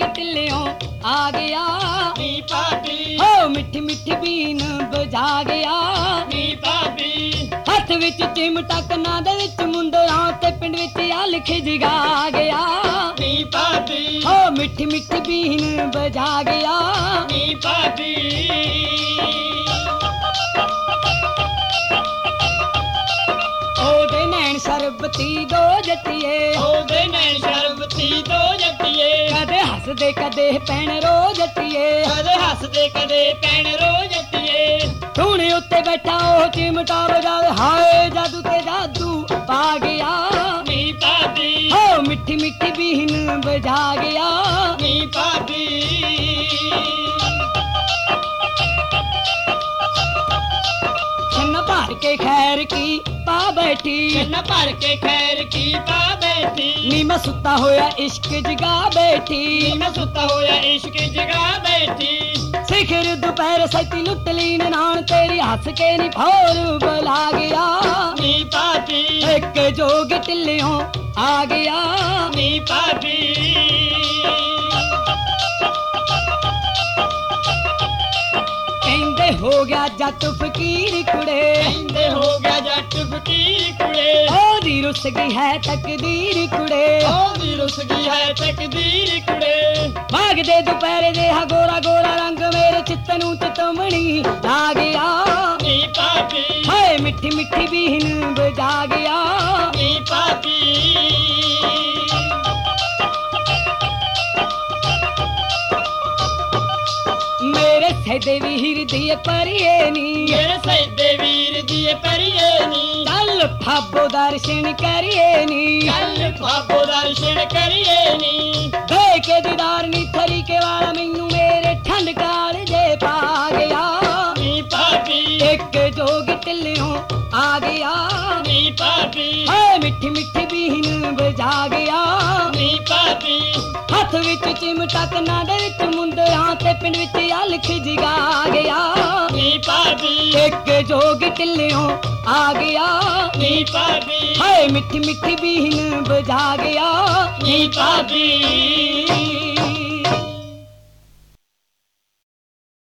टिल्लियों आ गया नी भाभी हो मिठी मिठी बीन बजा गया नी भाभी हथ विच चिमटा कन्ना दे विच मुंदरां ते पिंड विच अल खिजगा गया नी भाभी हो मिठी मिठी बीन बजा गया नी भाभी ओदे नैन शरबती दो जट्टिए ओदे नैन शरबती दो जट्टिए कदे हसदे कदे पैण रो जट्टिए कदे हसदे कदे पैण रो जट्टिए धूने उत्ते बैठा ओ चिमटा बजावे हाय जादू ते जादू पा गया नी भाभी हो मिठी मिठी बीन बजा गया नी भाभी छन्न भर के खैर की पा बैठी न भर के खैर की पा बैठी नी मैं सुता होया इश्क जगा बैठी मैं सुता होया इश्क जगा बैठी सिखर दोपहर सैती लुट ली नान तेरी हंस के नी भौर बुला गया नी भाभी एक जोग टिल्लियों आ गया नी भाभी कहंदे हो गया जट फकीर कुड़े कहंदे हो गया जट फकीर कुड़े ओदी रुस गई है तकदीर कुड़े ओदी रुस गई है तकदीर कुड़े भाग दे दोपहर दे हा गोरा गोरा रंग मेरे चित्त नूं चितमणी ला गया नी भाभी हाय मिठी मिठी बीन बजा गया नी भाभी मेरे सैदे वीर दिए परिए नी मेरे सैदे वीर दिए परिए नी चल फाबो दर्शन करिए नी कल बाबो दर्शन करिए नी के दीदार नी थरी के वाला मैनू मेरे ठंड काल जे पा गया नी भाभी एक जोग टिल्लियों आ गया नी भाभी हाय मिठी मिठी बीन बजा गया नी भाभी हथ विच चिमटा कन्ना दे विच मुंदरां ते पिंड विच अल खिजगा गया नी भाभी एक जोग टिल्लियों आ गया नी भाभी हाय मिठी मिठी बीन बजा गया नी भाभी